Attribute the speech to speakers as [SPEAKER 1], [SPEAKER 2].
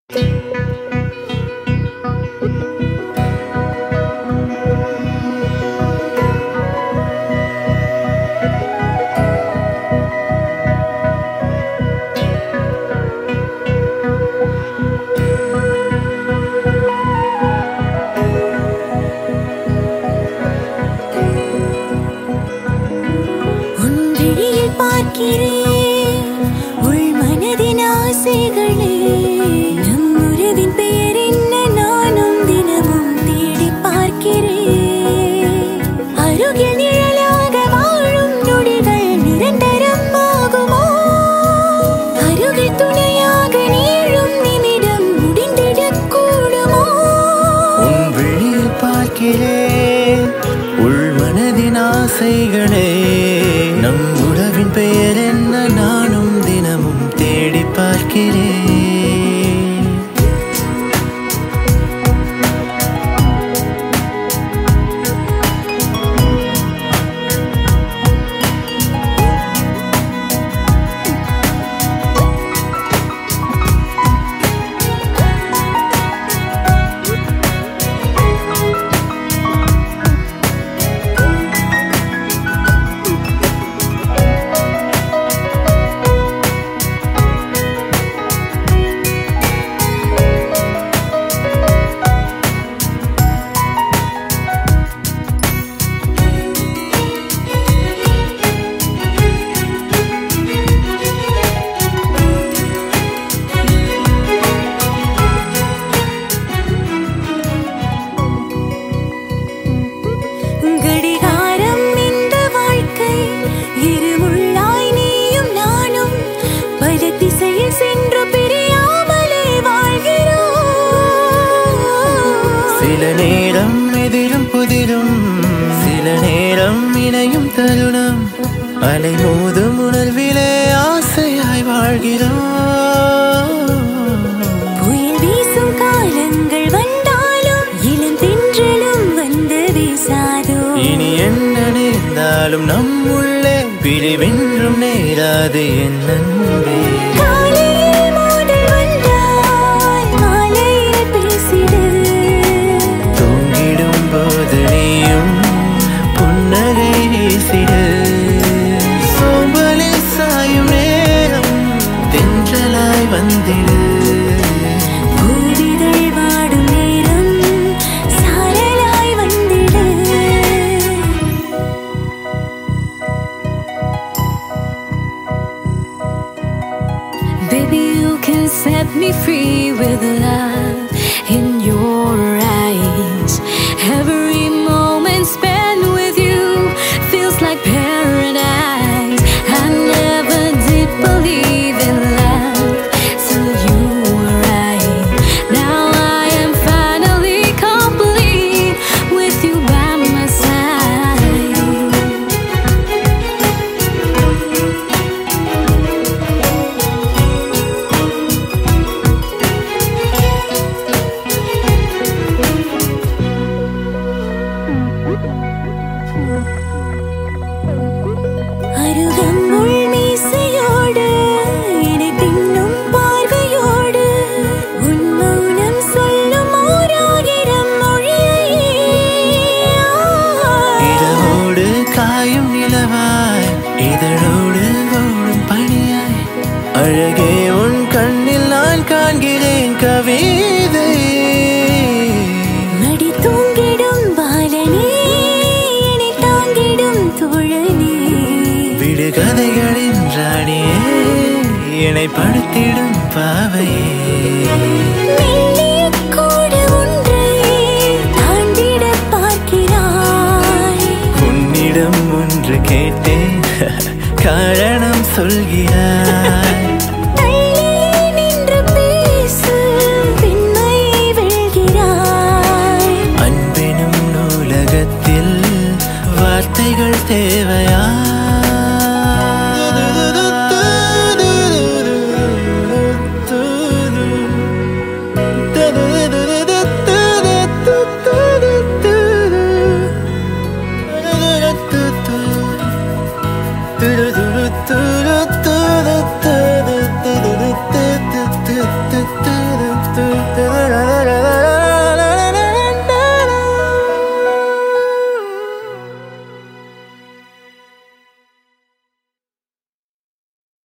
[SPEAKER 1] ஆசைகளே நம் உறவின் பெயர் என்ன நானும் தினமும் தேடி பார்க்கிறேன். சில நேரம் எதிரும் புதிரும், சில நேரம் இணையும் தருணம், அலை மோதும் உணர்விலே ஆசையாய் வாழ்கிறோம்.
[SPEAKER 2] புயல் வீசும் காலங்கள் வந்தாலும் இளம் தென்றலும் வந்து வீசாதோ.
[SPEAKER 1] இனி என்ன நேர்ந்தாலும் நம்முள்ளே பிரிவென்றும் நேராது என் அன்பே. சோம்பலில் சாயும் நேரம் தென்றலாய் வந்திடு.
[SPEAKER 2] பூவிதழ் வாடும் நேரம் சாரலாய் வந்திடு. Baby, you can set me free with love in your eyes. Every moment spent with you feels like paradise. I never did believe in love till you arrived. Now I am finally complete with you by my side. அருகம்புல் மீசையோடு என்னை தின்னும் பார்வையோடு உன் மௌனம் சொல்லும் ஓராயிரம் மொழியை.
[SPEAKER 1] இரவோடு காயும் நிலவாய், இதழோடு ஓடும் பனியாய், அழகே உன் கண்ணில் நான் காண்கிறேன் கவிதை.
[SPEAKER 2] மடி தூங்கிடும் பாலனே, என்னை தாங்கிடும் தோழனே,
[SPEAKER 1] விடுகதைகளின் ராணியே, என்னை படுத்திடும் பாவையே.
[SPEAKER 2] மெல்லிய கோடு ஒன்றை தாண்டிட பார்க்கிறாய்.
[SPEAKER 1] உன்னிடம் ஒன்று கேட்டேன், காரணம் சொல்கிறாய்.